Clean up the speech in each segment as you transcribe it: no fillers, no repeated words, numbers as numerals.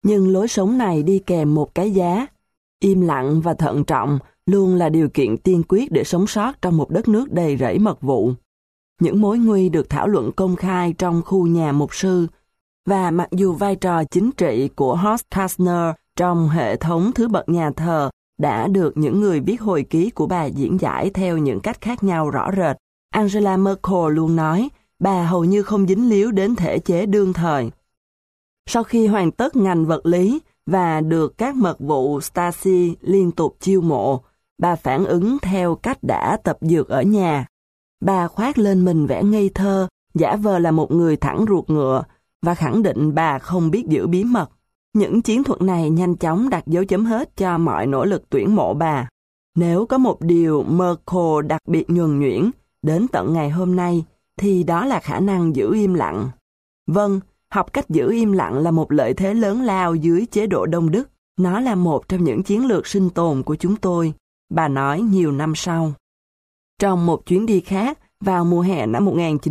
Nhưng lối sống này đi kèm một cái giá. Im lặng và thận trọng luôn là điều kiện tiên quyết để sống sót trong một đất nước đầy rẫy mật vụ. Những mối nguy được thảo luận công khai trong khu nhà mục sư, và mặc dù vai trò chính trị của Horst Kastner trong hệ thống thứ bậc nhà thờ đã được những người viết hồi ký của bà diễn giải theo những cách khác nhau rõ rệt, Angela Merkel luôn nói bà hầu như không dính líu đến thể chế đương thời. Sau khi hoàn tất ngành vật lý và được các mật vụ Stasi liên tục chiêu mộ, bà phản ứng theo cách đã tập dượt ở nhà. Bà khoác lên mình vẻ ngây thơ, giả vờ là một người thẳng ruột ngựa, và khẳng định bà không biết giữ bí mật. Những chiến thuật này nhanh chóng đặt dấu chấm hết cho mọi nỗ lực tuyển mộ bà. Nếu có một điều Merkel đặc biệt nhuần nhuyễn đến tận ngày hôm nay, thì đó là khả năng giữ im lặng. Vâng, học cách giữ im lặng là một lợi thế lớn lao dưới chế độ Đông Đức. Nó là một trong những chiến lược sinh tồn của chúng tôi, bà nói nhiều năm sau. Trong một chuyến đi khác, vào mùa hè năm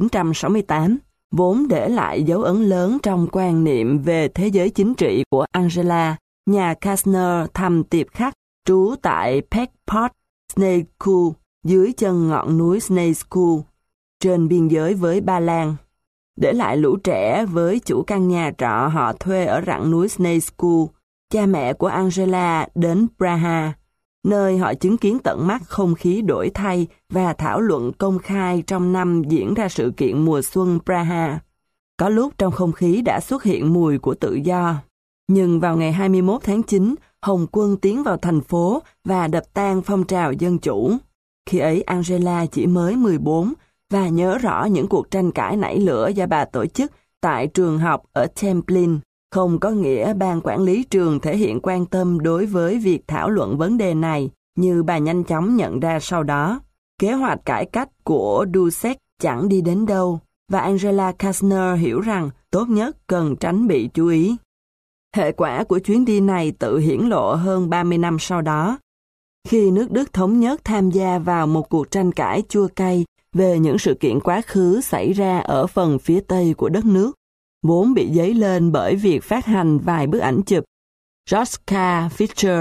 1968, vốn để lại dấu ấn lớn trong quan niệm về thế giới chính trị của Angela, nhà Kastner thăm tiệp khắc trú tại Peckport, Snezku, dưới chân ngọn núi Snezku, trên biên giới với Ba Lan. Để lại lũ trẻ với chủ căn nhà trọ họ thuê ở rặng núi Snezku, cha mẹ của Angela đến Praha, nơi họ chứng kiến tận mắt không khí đổi thay và thảo luận công khai trong năm diễn ra sự kiện mùa xuân Praha. Có lúc trong không khí đã xuất hiện mùi của tự do. Nhưng vào ngày 21 tháng 9, Hồng quân tiến vào thành phố và đập tan phong trào dân chủ. Khi ấy Angela chỉ mới 14 và nhớ rõ những cuộc tranh cãi nảy lửa do bà tổ chức tại trường học ở Templin. Không có nghĩa ban quản lý trường thể hiện quan tâm đối với việc thảo luận vấn đề này, như bà nhanh chóng nhận ra sau đó. Kế hoạch cải cách của Dusek chẳng đi đến đâu, và Angela Kastner hiểu rằng tốt nhất cần tránh bị chú ý. Hệ quả của chuyến đi này tự hiển lộ hơn 30 năm sau đó, khi nước Đức thống nhất tham gia vào một cuộc tranh cãi chua cay về những sự kiện quá khứ xảy ra ở phần phía Tây của đất nước, vốn bị dấy lên bởi việc phát hành vài bức ảnh chụp. Joschka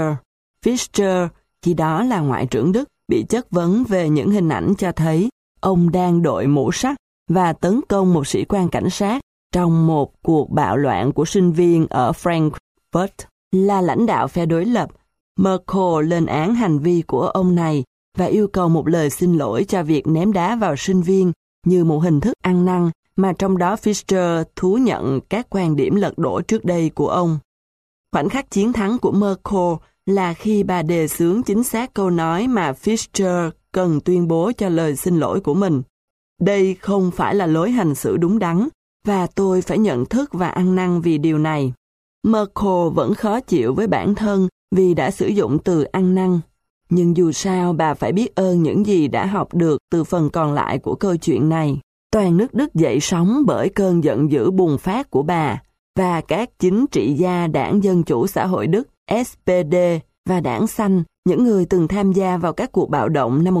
Fischer, khi đó là Ngoại trưởng Đức, bị chất vấn về những hình ảnh cho thấy ông đang đội mũ sắt và tấn công một sĩ quan cảnh sát trong một cuộc bạo loạn của sinh viên ở Frankfurt. Là lãnh đạo phe đối lập, Merkel lên án hành vi của ông này và yêu cầu một lời xin lỗi cho việc ném đá vào sinh viên như một hình thức ăn năn, mà trong đó Fischer thú nhận các quan điểm lật đổ trước đây của ông. Khoảnh khắc chiến thắng của Merkel là khi bà đề xướng chính xác câu nói mà Fischer cần tuyên bố cho lời xin lỗi của mình. Đây không phải là lối hành xử đúng đắn, và tôi phải nhận thức và ăn năn vì điều này. Merkel vẫn khó chịu với bản thân vì đã sử dụng từ ăn năn. Nhưng dù sao bà phải biết ơn những gì đã học được từ phần còn lại của câu chuyện này. Toàn nước Đức dậy sóng bởi cơn giận dữ bùng phát của bà, và các chính trị gia Đảng Dân Chủ Xã hội Đức SPD và Đảng Xanh, những người từng tham gia vào các cuộc bạo động năm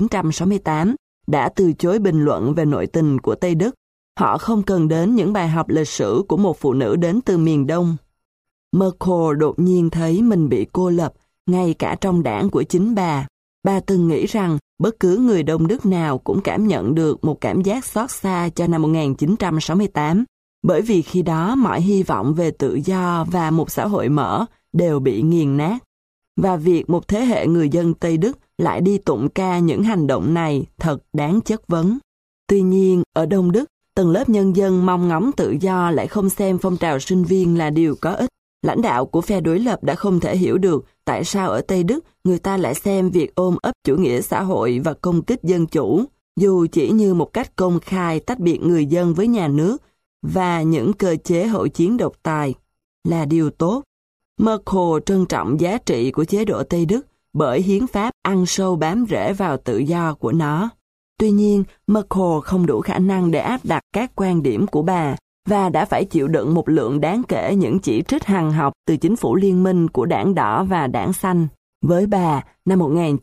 1968, đã từ chối bình luận về nội tình của Tây Đức. Họ không cần đến những bài học lịch sử của một phụ nữ đến từ miền Đông. Merkel đột nhiên thấy mình bị cô lập, ngay cả trong đảng của chính bà. Bà từng nghĩ rằng bất cứ người Đông Đức nào cũng cảm nhận được một cảm giác xót xa cho năm 1968, bởi vì khi đó mọi hy vọng về tự do và một xã hội mở đều bị nghiền nát. Và việc một thế hệ người dân Tây Đức lại đi tụng ca những hành động này thật đáng chất vấn. Tuy nhiên, ở Đông Đức, tầng lớp nhân dân mong ngóng tự do lại không xem phong trào sinh viên là điều có ích. Lãnh đạo của phe đối lập đã không thể hiểu được tại sao ở Tây Đức người ta lại xem việc ôm ấp chủ nghĩa xã hội và công kích dân chủ, dù chỉ như một cách công khai tách biệt người dân với nhà nước và những cơ chế hậu chiến độc tài, là điều tốt. Merkel trân trọng giá trị của chế độ Tây Đức bởi hiến pháp ăn sâu bám rễ vào tự do của nó. Tuy nhiên, Merkel không đủ khả năng để áp đặt các quan điểm của bà, và đã phải chịu đựng một lượng đáng kể những chỉ trích hằn học từ chính phủ liên minh của Đảng Đỏ và Đảng Xanh. Với bà, năm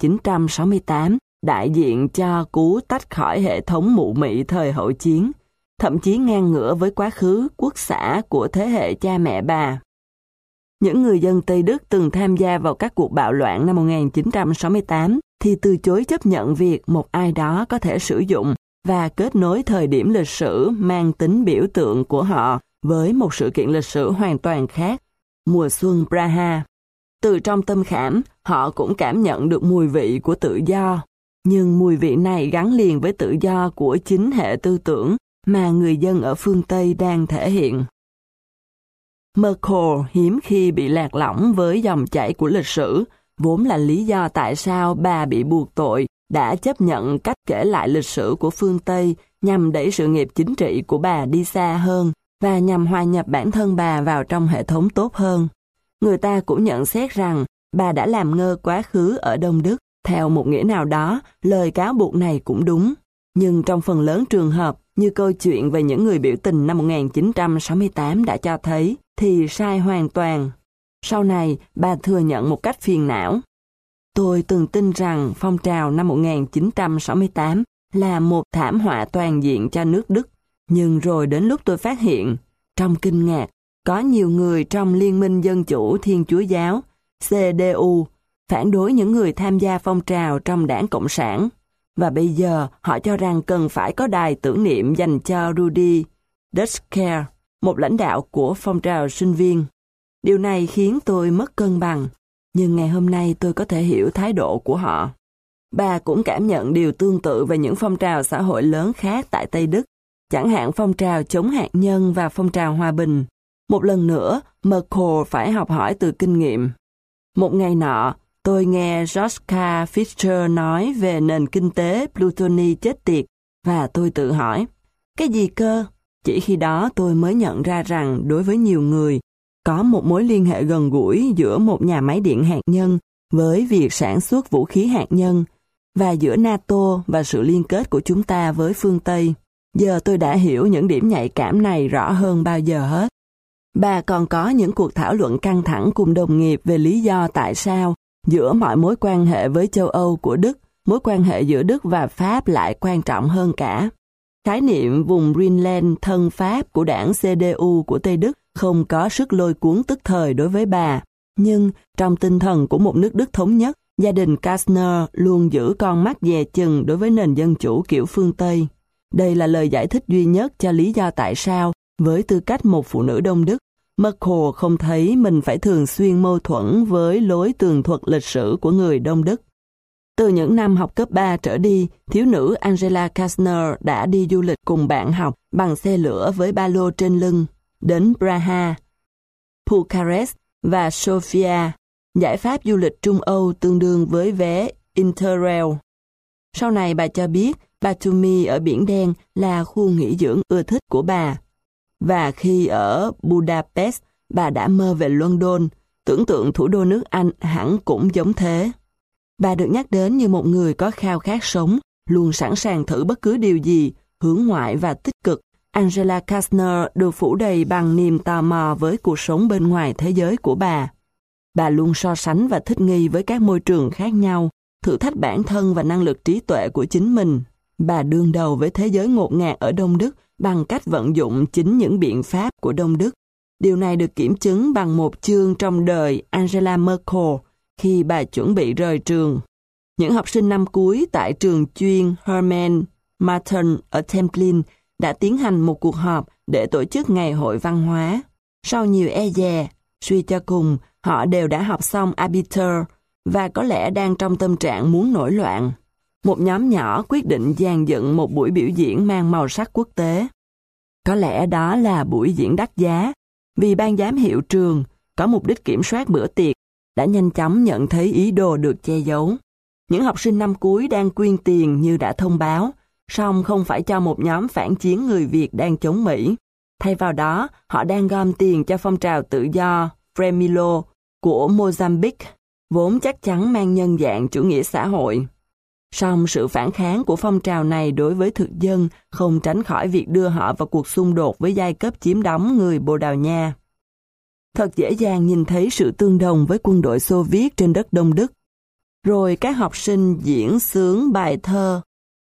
1968, đại diện cho cú tách khỏi hệ thống mụ mị thời hậu chiến, thậm chí ngang ngửa với quá khứ quốc xã của thế hệ cha mẹ bà. Những người dân Tây Đức từng tham gia vào các cuộc bạo loạn năm 1968 thì từ chối chấp nhận việc một ai đó có thể sử dụng và kết nối thời điểm lịch sử mang tính biểu tượng của họ với một sự kiện lịch sử hoàn toàn khác, mùa xuân Praha. Từ trong tâm khảm, họ cũng cảm nhận được mùi vị của tự do, nhưng mùi vị này gắn liền với tự do của chính hệ tư tưởng mà người dân ở phương Tây đang thể hiện. Merkel hiếm khi bị lạc lõng với dòng chảy của lịch sử, vốn là lý do tại sao bà bị buộc tội đã chấp nhận cách kể lại lịch sử của phương Tây nhằm đẩy sự nghiệp chính trị của bà đi xa hơn và nhằm hòa nhập bản thân bà vào trong hệ thống tốt hơn. Người ta cũng nhận xét rằng bà đã làm ngơ quá khứ ở Đông Đức. Theo một nghĩa nào đó, lời cáo buộc này cũng đúng. Nhưng trong phần lớn trường hợp, như câu chuyện về những người biểu tình năm 1968 đã cho thấy, thì sai hoàn toàn. Sau này, bà thừa nhận một cách phiền não. Tôi từng tin rằng phong trào năm 1968 là một thảm họa toàn diện cho nước Đức. Nhưng rồi đến lúc tôi phát hiện, trong kinh ngạc, có nhiều người trong Liên minh Dân chủ Thiên Chúa Giáo, CDU, phản đối những người tham gia phong trào trong Đảng Cộng sản. Và bây giờ họ cho rằng cần phải có đài tưởng niệm dành cho Rudi Dutschke, một lãnh đạo của phong trào sinh viên. Điều này khiến tôi mất cân bằng, nhưng ngày hôm nay tôi có thể hiểu thái độ của họ. Bà cũng cảm nhận điều tương tự về những phong trào xã hội lớn khác tại Tây Đức, chẳng hạn phong trào chống hạt nhân và phong trào hòa bình. Một lần nữa, Merkel phải học hỏi từ kinh nghiệm. Một ngày nọ, tôi nghe Joschka Fischer nói về nền kinh tế plutoni chết tiệt, và tôi tự hỏi, cái gì cơ? Chỉ khi đó tôi mới nhận ra rằng đối với nhiều người, có một mối liên hệ gần gũi giữa một nhà máy điện hạt nhân với việc sản xuất vũ khí hạt nhân, và giữa NATO và sự liên kết của chúng ta với phương Tây. Giờ tôi đã hiểu những điểm nhạy cảm này rõ hơn bao giờ hết. Bà còn có những cuộc thảo luận căng thẳng cùng đồng nghiệp về lý do tại sao giữa mọi mối quan hệ với châu Âu của Đức, mối quan hệ giữa Đức và Pháp lại quan trọng hơn cả. Khái niệm vùng Rhineland thân Pháp của đảng CDU của Tây Đức không có sức lôi cuốn tức thời đối với bà, nhưng trong tinh thần của một nước Đức thống nhất, gia đình Kastner luôn giữ con mắt dè chừng đối với nền dân chủ kiểu phương Tây. Đây là lời giải thích duy nhất cho lý do tại sao, với tư cách một phụ nữ Đông Đức, Merkel không thấy mình phải thường xuyên mâu thuẫn với lối tường thuật lịch sử của người Đông Đức. Từ những năm học cấp 3 trở đi, thiếu nữ Angela Kastner đã đi du lịch cùng bạn học bằng xe lửa với ba lô trên lưng, đến Praha, Bucharest và Sofia, giải pháp du lịch Trung Âu tương đương với vé Interrail. Sau này bà cho biết Batumi ở Biển Đen là khu nghỉ dưỡng ưa thích của bà. Và khi ở Budapest, bà đã mơ về London, tưởng tượng thủ đô nước Anh hẳn cũng giống thế. Bà được nhắc đến như một người có khao khát sống, luôn sẵn sàng thử bất cứ điều gì, hướng ngoại và tích cực. Angela Kastner được phủ đầy bằng niềm tò mò với cuộc sống bên ngoài thế giới của bà. Bà luôn so sánh và thích nghi với các môi trường khác nhau, thử thách bản thân và năng lực trí tuệ của chính mình. Bà đương đầu với thế giới ngột ngạt ở Đông Đức bằng cách vận dụng chính những biện pháp của Đông Đức. Điều này được kiểm chứng bằng một chương trong đời Angela Merkel khi bà chuẩn bị rời trường. Những học sinh năm cuối tại trường chuyên Hermann Martin ở Templin đã tiến hành một cuộc họp để tổ chức ngày hội văn hóa. Sau nhiều e dè, suy cho cùng, họ đều đã học xong Abitur và có lẽ đang trong tâm trạng muốn nổi loạn. Một nhóm nhỏ quyết định dàn dựng một buổi biểu diễn mang màu sắc quốc tế. Có lẽ đó là buổi diễn đắt giá, vì ban giám hiệu trường có mục đích kiểm soát bữa tiệc, đã nhanh chóng nhận thấy ý đồ được che giấu. Những học sinh năm cuối đang quyên tiền như đã thông báo, song không phải cho một nhóm phản chiến người Việt đang chống Mỹ. Thay vào đó, họ đang gom tiền cho phong trào tự do Fremilo của Mozambique, vốn chắc chắn mang nhân dạng chủ nghĩa xã hội. Song sự phản kháng của phong trào này đối với thực dân không tránh khỏi việc đưa họ vào cuộc xung đột với giai cấp chiếm đóng người Bồ Đào Nha. Thật dễ dàng nhìn thấy sự tương đồng với quân đội Xô Viết trên đất Đông Đức. Rồi các học sinh diễn xướng bài thơ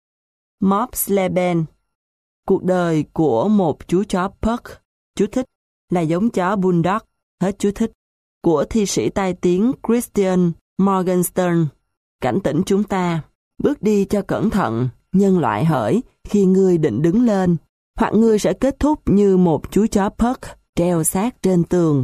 Mobsleben, cuộc đời của một chú chó Pug, chú thích, là giống chó Bulldog, hết chú thích. của thi sĩ tai tiếng Christian Morgenstern cảnh tỉnh chúng ta, bước đi cho cẩn thận, nhân loại hỡi, khi ngươi định đứng lên, hoặc ngươi sẽ kết thúc như một chú chó Pug treo xác trên tường.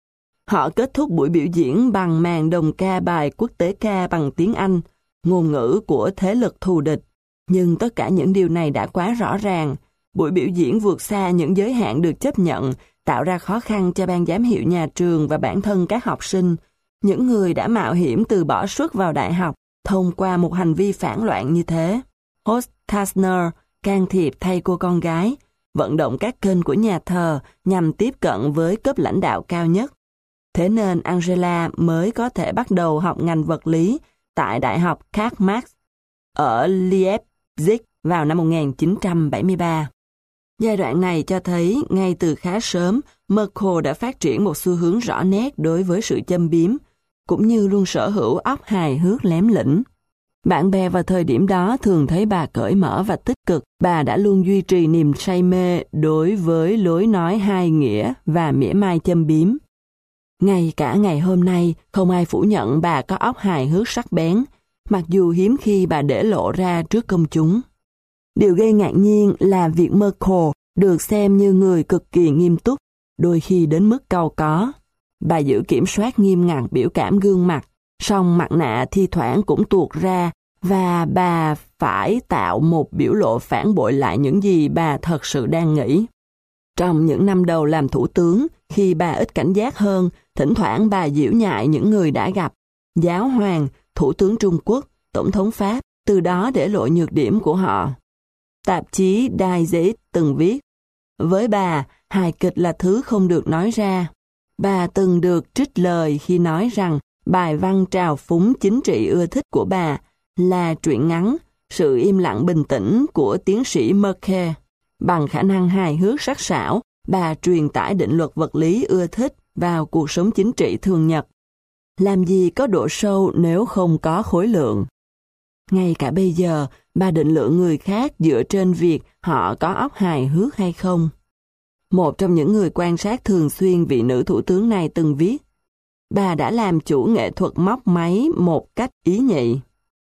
Họ kết thúc buổi biểu diễn bằng màn đồng ca bài quốc tế ca bằng tiếng Anh, ngôn ngữ của thế lực thù địch. Nhưng tất cả những điều này đã quá rõ ràng. Buổi biểu diễn vượt xa những giới hạn được chấp nhận, tạo ra khó khăn cho ban giám hiệu nhà trường và bản thân các học sinh, những người đã mạo hiểm từ bỏ suất vào đại học thông qua một hành vi phản loạn như thế. Host Kastner can thiệp thay cô con gái, vận động các kênh của nhà thờ nhằm tiếp cận với cấp lãnh đạo cao nhất. Thế nên Angela mới có thể bắt đầu học ngành vật lý tại Đại học Karl Marx ở Leipzig vào năm 1973. Giai đoạn này cho thấy ngay từ khá sớm, Merkel đã phát triển một xu hướng rõ nét đối với sự châm biếm, cũng như luôn sở hữu óc hài hước lém lĩnh. Bạn bè vào thời điểm đó thường thấy bà cởi mở và tích cực. Bà đã luôn duy trì niềm say mê đối với lối nói hai nghĩa và mỉa mai châm biếm. Ngay cả ngày hôm nay, không ai phủ nhận bà có óc hài hước sắc bén, mặc dù hiếm khi bà để lộ ra trước công chúng. Điều gây ngạc nhiên là việc Merkel được xem như người cực kỳ nghiêm túc, đôi khi đến mức cau có. Bà giữ kiểm soát nghiêm ngặt biểu cảm gương mặt, song mặt nạ thi thoảng cũng tuột ra và bà phải tạo một biểu lộ phản bội lại những gì bà thật sự đang nghĩ. Trong những năm đầu làm thủ tướng, khi bà ít cảnh giác hơn, thỉnh thoảng bà giễu nhại những người đã gặp, giáo hoàng, thủ tướng Trung Quốc, tổng thống Pháp, từ đó để lộ nhược điểm của họ. Tạp chí Die Zeit từng viết, với bà, hài kịch là thứ không được nói ra. Bà từng được trích lời khi nói rằng bài văn trào phúng chính trị ưa thích của bà là truyện ngắn Sự im lặng bình tĩnh của tiến sĩ Merkel. Bằng khả năng hài hước sắc sảo, bà truyền tải định luật vật lý ưa thích vào cuộc sống chính trị thường nhật. Làm gì có độ sâu nếu không có khối lượng? Ngay cả bây giờ, bà định lượng người khác dựa trên việc họ có óc hài hước hay không. Một trong những người quan sát thường xuyên vị nữ thủ tướng này từng viết, bà đã làm chủ nghệ thuật móc máy một cách ý nhị.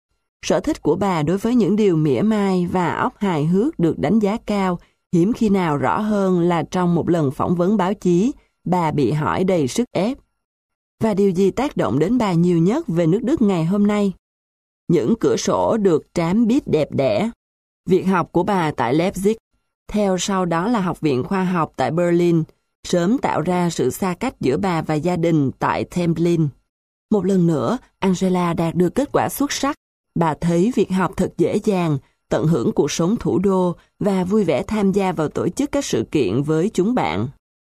Sở thích của bà đối với những điều mỉa mai và óc hài hước được đánh giá cao, hiếm khi nào rõ hơn là trong một lần phỏng vấn báo chí, bà bị hỏi đầy sức ép. Và điều gì tác động đến bà nhiều nhất về nước Đức ngày hôm nay? Những cửa sổ được trám bít đẹp đẽ. Việc học của bà tại Leipzig, theo sau đó là Học viện Khoa học tại Berlin, sớm tạo ra sự xa cách giữa bà và gia đình tại Templin. Một lần nữa, Angela đạt được kết quả xuất sắc. Bà thấy việc học thật dễ dàng, tận hưởng cuộc sống thủ đô và vui vẻ tham gia vào tổ chức các sự kiện với chúng bạn.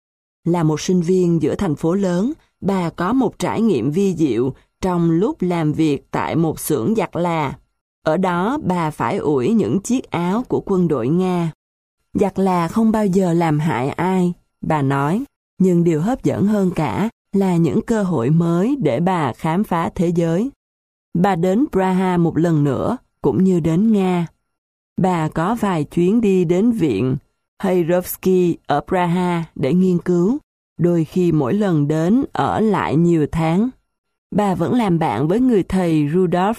Là một sinh viên giữa thành phố lớn, bà có một trải nghiệm vi diệu trong lúc làm việc tại một xưởng giặt là. Ở đó bà phải ủi những chiếc áo của quân đội Nga. Giặt là không bao giờ làm hại ai, bà nói, nhưng điều hấp dẫn hơn cả là những cơ hội mới để bà khám phá thế giới. Bà đến Praha một lần nữa, cũng như đến Nga. Bà có vài chuyến đi đến viện Hayrovsky ở Praha để nghiên cứu, đôi khi mỗi lần đến ở lại nhiều tháng. Bà vẫn làm bạn với người thầy Rudolf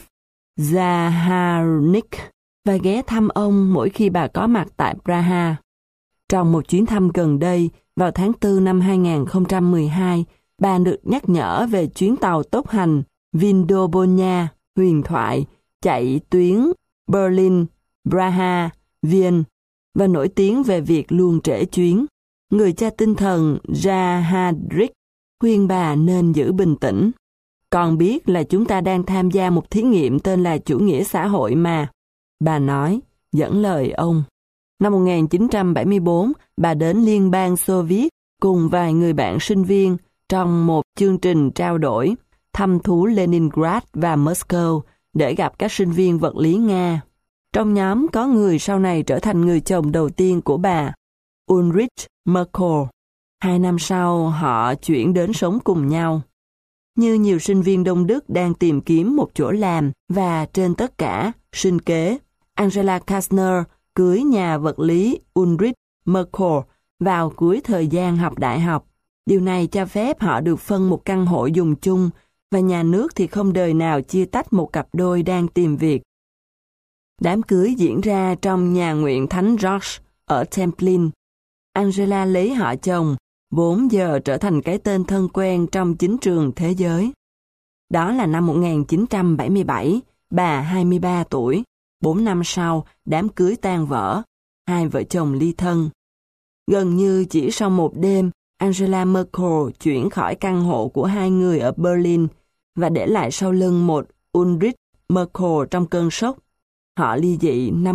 Zaharnik và ghé thăm ông mỗi khi bà có mặt tại Praha. Trong một chuyến thăm gần đây, vào tháng 4 năm 2012, bà được nhắc nhở về chuyến tàu tốc hành Vindobonya huyền thoại chạy tuyến Berlin, Praha, Viên và nổi tiếng về việc luôn trễ chuyến. Người cha tinh thần Zaharnik khuyên bà nên giữ bình tĩnh. Con biết là chúng ta đang tham gia một thí nghiệm tên là chủ nghĩa xã hội mà, bà nói, dẫn lời ông. Năm 1974, bà đến Liên bang Xô Viết cùng vài người bạn sinh viên trong một chương trình trao đổi, thăm thú Leningrad và Moscow để gặp các sinh viên vật lý Nga. Trong nhóm có người sau này trở thành người chồng đầu tiên của bà, Ulrich Merkel. 2 năm sau, họ chuyển đến sống cùng nhau. Như nhiều sinh viên Đông Đức đang tìm kiếm một chỗ làm và trên tất cả, sinh kế, Angela Kastner cưới nhà vật lý Ulrich Merkel vào cuối thời gian học đại học. Điều này cho phép họ được phân một căn hộ dùng chung, và nhà nước thì không đời nào chia tách một cặp đôi đang tìm việc. Đám cưới diễn ra trong nhà nguyện Thánh George ở Templin. Angela lấy họ chồng, vốn giờ trở thành cái tên thân quen trong chính trường thế giới. Đó là năm 1977, bà 23 tuổi. 4 năm sau, đám cưới tan vỡ, hai vợ chồng ly thân. Gần như chỉ sau một đêm, Angela Merkel chuyển khỏi căn hộ của hai người ở Berlin và để lại sau lưng một Ulrich Merkel trong cơn sốc. Họ ly dị năm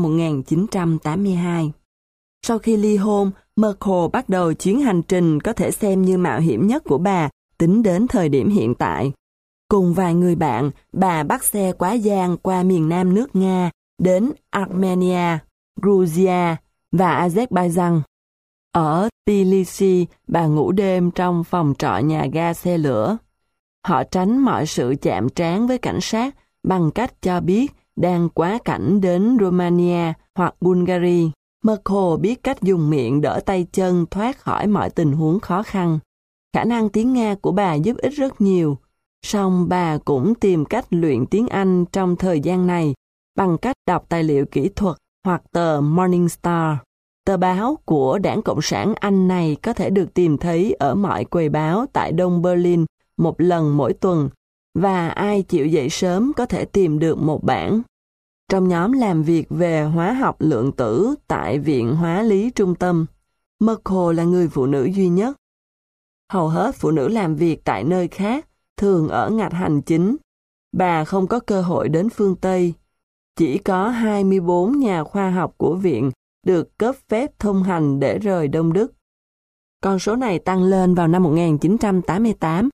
1982. Sau khi ly hôn, Merkel bắt đầu chuyến hành trình có thể xem như mạo hiểm nhất của bà tính đến thời điểm hiện tại. Cùng vài người bạn, bà bắt xe quá giang qua miền nam nước Nga đến Armenia, Georgia và Azerbaijan. Ở Tbilisi, bà ngủ đêm trong phòng trọ nhà ga xe lửa. Họ tránh mọi sự chạm trán với cảnh sát bằng cách cho biết đang quá cảnh đến Romania hoặc Bulgaria. Merkel biết cách dùng miệng đỡ tay chân thoát khỏi mọi tình huống khó khăn. Khả năng tiếng Nga của bà giúp ích rất nhiều, song bà cũng tìm cách luyện tiếng Anh trong thời gian này bằng cách đọc tài liệu kỹ thuật hoặc tờ Morning Star. Tờ báo của Đảng Cộng sản Anh này có thể được tìm thấy ở mọi quầy báo tại Đông Berlin một lần mỗi tuần, và ai chịu dậy sớm có thể tìm được một bản. Trong nhóm làm việc về hóa học lượng tử tại Viện Hóa lý Trung tâm, Merkel là người phụ nữ duy nhất. Hầu hết phụ nữ làm việc tại nơi khác, thường ở ngạch hành chính. Bà không có cơ hội đến phương Tây. Chỉ có 24 nhà khoa học của viện được cấp phép thông hành để rời Đông Đức. Con số này tăng lên vào năm 1988,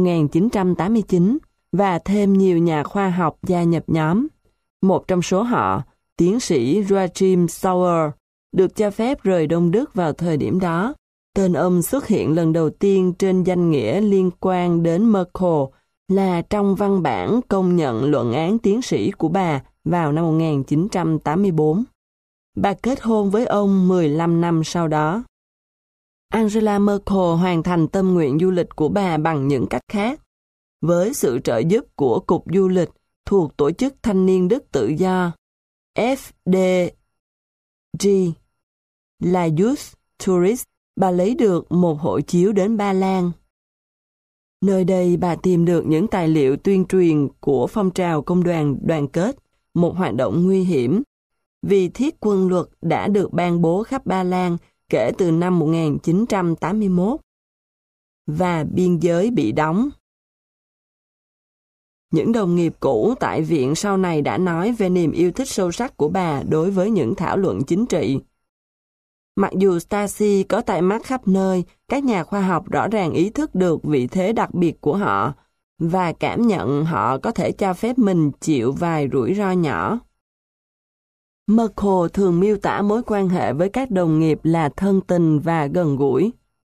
1989 và thêm nhiều nhà khoa học gia nhập nhóm. Một trong số họ, tiến sĩ Joachim Sauer, được cho phép rời Đông Đức vào thời điểm đó. Tên ông xuất hiện lần đầu tiên trên danh nghĩa liên quan đến Merkel là trong văn bản công nhận luận án tiến sĩ của bà vào năm 1984. Bà kết hôn với ông 15 năm sau đó. Angela Merkel hoàn thành tâm nguyện du lịch của bà bằng những cách khác. Với sự trợ giúp của Cục Du lịch thuộc Tổ chức Thanh niên Đức Tự do, FDG, là Youth Tourist, bà lấy được một hộ chiếu đến Ba Lan. Nơi đây bà tìm được những tài liệu tuyên truyền của phong trào công đoàn đoàn kết, một hoạt động nguy hiểm, vì thiết quân luật đã được ban bố khắp Ba Lan kể từ năm 1981, và biên giới bị đóng. Những đồng nghiệp cũ tại viện sau này đã nói về niềm yêu thích sâu sắc của bà đối với những thảo luận chính trị. Mặc dù Stasi có tai mắt khắp nơi, các nhà khoa học rõ ràng ý thức được vị thế đặc biệt của họ và cảm nhận họ có thể cho phép mình chịu vài rủi ro nhỏ. Merkel thường miêu tả mối quan hệ với các đồng nghiệp là thân tình và gần gũi.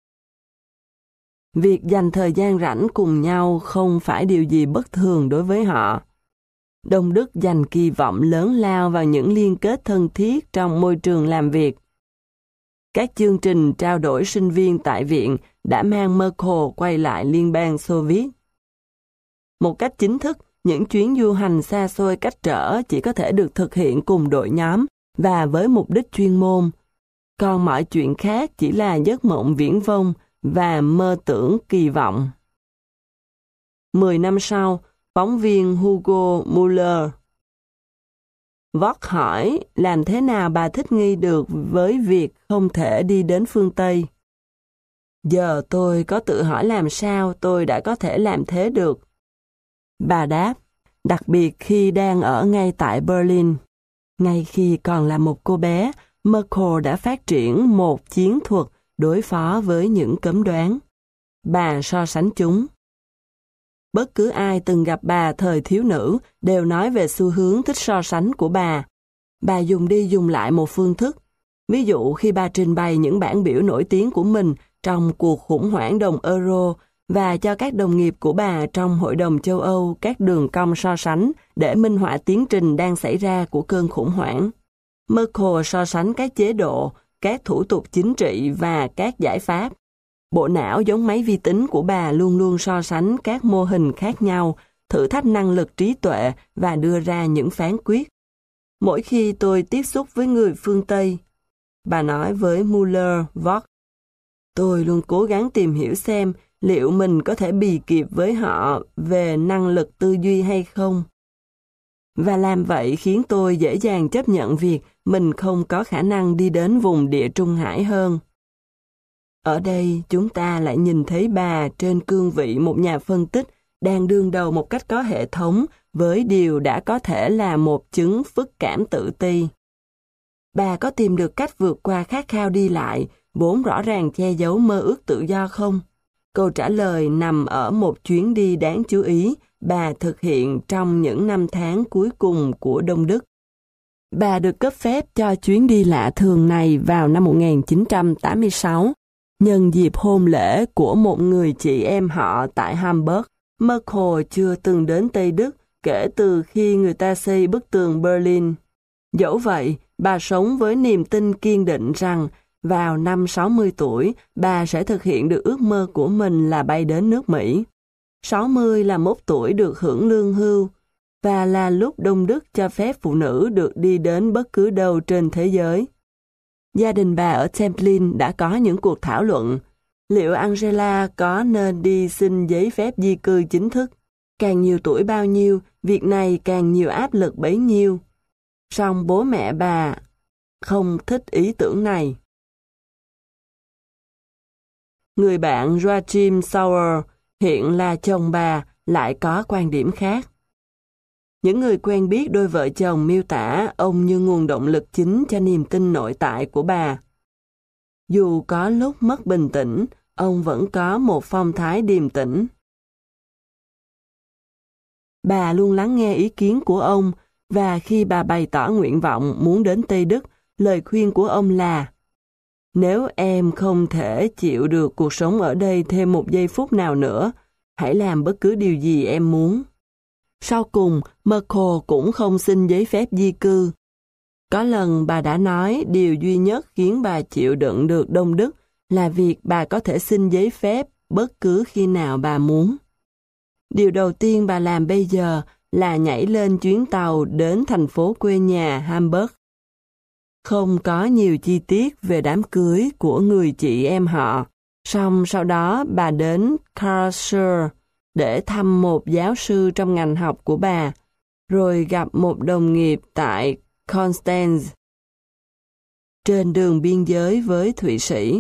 Việc dành thời gian rảnh cùng nhau không phải điều gì bất thường đối với họ. Đông Đức dành kỳ vọng lớn lao vào những liên kết thân thiết trong môi trường làm việc. Các chương trình trao đổi sinh viên tại viện đã mang Merkel quay lại Liên bang Xô Viết. Một cách chính thức, những chuyến du hành xa xôi cách trở chỉ có thể được thực hiện cùng đội nhóm và với mục đích chuyên môn. Còn mọi chuyện khác chỉ là giấc mộng viển vông và mơ tưởng kỳ vọng. 10 năm sau, phóng viên Hugo Muller Vót hỏi làm thế nào bà thích nghi được với việc không thể đi đến phương Tây. Giờ tôi có tự hỏi làm sao tôi đã có thể làm thế được. Bà đáp, đặc biệt khi đang ở ngay tại Berlin. Ngay khi còn là một cô bé, Merkel đã phát triển một chiến thuật đối phó với những cấm đoán. Bà so sánh chúng. Bất cứ ai từng gặp bà thời thiếu nữ đều nói về xu hướng thích so sánh của bà. Bà dùng đi dùng lại một phương thức. Ví dụ khi bà trình bày những bản biểu nổi tiếng của mình trong cuộc khủng hoảng đồng euro và cho các đồng nghiệp của bà trong Hội đồng châu Âu các đường cong so sánh để minh họa tiến trình đang xảy ra của cơn khủng hoảng. Merkel so sánh các chế độ, các thủ tục chính trị và các giải pháp. Bộ não giống máy vi tính của bà luôn luôn so sánh các mô hình khác nhau, thử thách năng lực trí tuệ và đưa ra những phán quyết. Mỗi khi tôi tiếp xúc với người phương Tây, bà nói với Muller-Vogt, tôi luôn cố gắng tìm hiểu xem liệu mình có thể bì kịp với họ về năng lực tư duy hay không. Và làm vậy khiến tôi dễ dàng chấp nhận việc mình không có khả năng đi đến vùng Địa Trung Hải hơn. Ở đây chúng ta lại nhìn thấy bà trên cương vị một nhà phân tích đang đương đầu một cách có hệ thống với điều đã có thể là một chứng phức cảm tự ti. Bà có tìm được cách vượt qua khát khao đi lại, vốn rõ ràng che giấu mơ ước tự do không? Câu trả lời nằm ở một chuyến đi đáng chú ý bà thực hiện trong những năm tháng cuối cùng của Đông Đức. Bà được cấp phép cho chuyến đi lạ thường này vào năm 1986, nhân dịp hôn lễ của một người chị em họ tại Hamburg. Merkel chưa từng đến Tây Đức kể từ khi người ta xây bức tường Berlin. Dẫu vậy, bà sống với niềm tin kiên định rằng vào năm 60 tuổi, bà sẽ thực hiện được ước mơ của mình là bay đến nước Mỹ. 60 là mốc tuổi được hưởng lương hưu, và là lúc Đông Đức cho phép phụ nữ được đi đến bất cứ đâu trên thế giới. Gia đình bà ở Templin đã có những cuộc thảo luận, liệu Angela có nên đi xin giấy phép di cư chính thức? Càng nhiều tuổi bao nhiêu, việc này càng nhiều áp lực bấy nhiêu. Song bố mẹ bà không thích ý tưởng này. Người bạn Joachim Sauer, hiện là chồng bà, lại có quan điểm khác. Những người quen biết đôi vợ chồng miêu tả ông như nguồn động lực chính cho niềm tin nội tại của bà. Dù có lúc mất bình tĩnh, ông vẫn có một phong thái điềm tĩnh. Bà luôn lắng nghe ý kiến của ông, và khi bà bày tỏ nguyện vọng muốn đến Tây Đức, lời khuyên của ông là: nếu em không thể chịu được cuộc sống ở đây thêm một giây phút nào nữa, hãy làm bất cứ điều gì em muốn. Sau cùng, Merkel cũng không xin giấy phép di cư. Có lần bà đã nói điều duy nhất khiến bà chịu đựng được Đông Đức là việc bà có thể xin giấy phép bất cứ khi nào bà muốn. Điều đầu tiên bà làm bây giờ là nhảy lên chuyến tàu đến thành phố quê nhà Hamburg. Không có nhiều chi tiết về đám cưới của người chị em họ, song sau đó bà đến Karlsruhe để thăm một giáo sư trong ngành học của bà, rồi gặp một đồng nghiệp tại Konstanz, trên đường biên giới với Thụy Sĩ.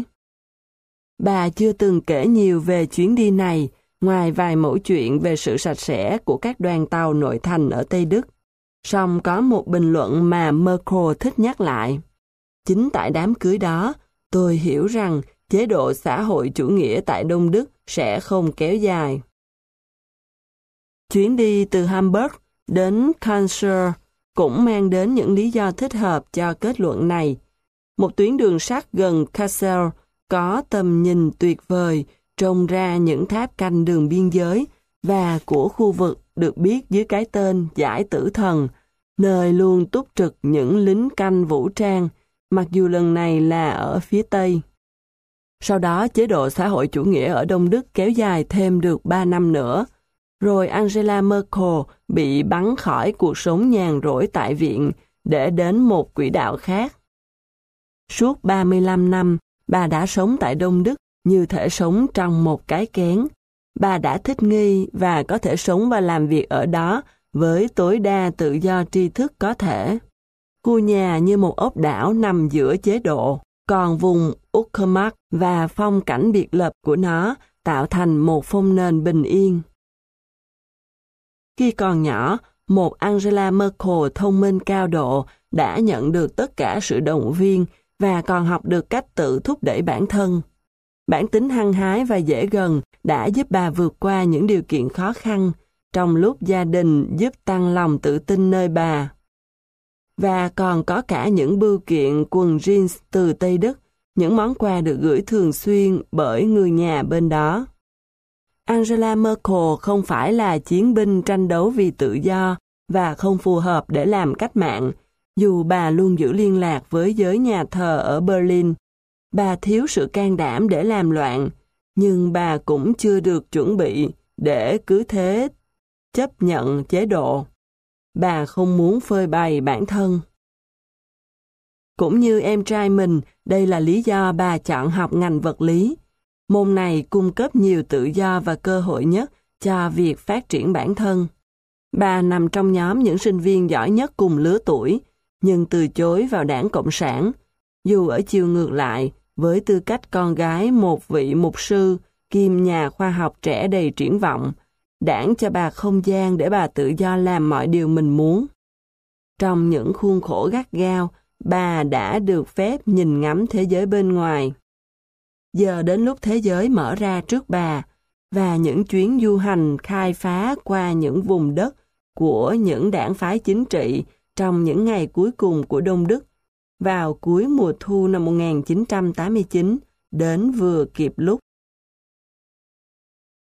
Bà chưa từng kể nhiều về chuyến đi này, ngoài vài mẩu chuyện về sự sạch sẽ của các đoàn tàu nội thành ở Tây Đức. Song có một bình luận mà Merkel thích nhắc lại. Chính tại đám cưới đó, tôi hiểu rằng chế độ xã hội chủ nghĩa tại Đông Đức sẽ không kéo dài. Chuyến đi từ Hamburg đến Karlsruhe cũng mang đến những lý do thích hợp cho kết luận này. Một tuyến đường sắt gần Kassel có tầm nhìn tuyệt vời, trông ra những tháp canh đường biên giới và của khu vực được biết dưới cái tên Dải Tử Thần, nơi luôn túc trực những lính canh vũ trang, mặc dù lần này là ở phía Tây. Sau đó, chế độ xã hội chủ nghĩa ở Đông Đức kéo dài thêm được 3 năm nữa, rồi Angela Merkel bị bắn khỏi cuộc sống nhàn rỗi tại viện để đến một quỹ đạo khác. Suốt 35 năm, bà đã sống tại Đông Đức như thể sống trong một cái kén. Bà đã thích nghi và có thể sống và làm việc ở đó với tối đa tự do tri thức có thể. Khu nhà như một ốc đảo nằm giữa chế độ, còn vùng Uckermark và phong cảnh biệt lập của nó tạo thành một phong nền bình yên. Khi còn nhỏ, một Angela Merkel thông minh cao độ đã nhận được tất cả sự động viên và còn học được cách tự thúc đẩy bản thân. Bản tính hăng hái và dễ gần đã giúp bà vượt qua những điều kiện khó khăn, trong lúc gia đình giúp tăng lòng tự tin nơi bà. Và còn có cả những bưu kiện quần jeans từ Tây Đức, những món quà được gửi thường xuyên bởi người nhà bên đó. Angela Merkel không phải là chiến binh tranh đấu vì tự do và không phù hợp để làm cách mạng, dù bà luôn giữ liên lạc với giới nhà thờ ở Berlin. Bà thiếu sự can đảm để làm loạn, Nhưng bà cũng chưa được chuẩn bị để cứ thế chấp nhận chế độ. Bà không muốn phơi bày bản thân. Cũng như em trai mình, đây là lý do bà chọn học ngành vật lý. Môn này cung cấp nhiều tự do và cơ hội nhất cho việc phát triển bản thân. Bà nằm trong nhóm những sinh viên giỏi nhất cùng lứa tuổi, nhưng từ chối vào Đảng Cộng sản, dù ở chiều ngược lại, với tư cách con gái một vị mục sư kiêm nhà khoa học trẻ đầy triển vọng, Đảng cho bà không gian để bà tự do làm mọi điều mình muốn. Trong những khuôn khổ gắt gao, bà đã được phép nhìn ngắm thế giới bên ngoài. Giờ đến lúc thế giới mở ra trước bà, và những chuyến du hành khai phá qua những vùng đất của những đảng phái chính trị trong những ngày cuối cùng của Đông Đức, vào cuối mùa thu năm 1989, đến vừa kịp lúc.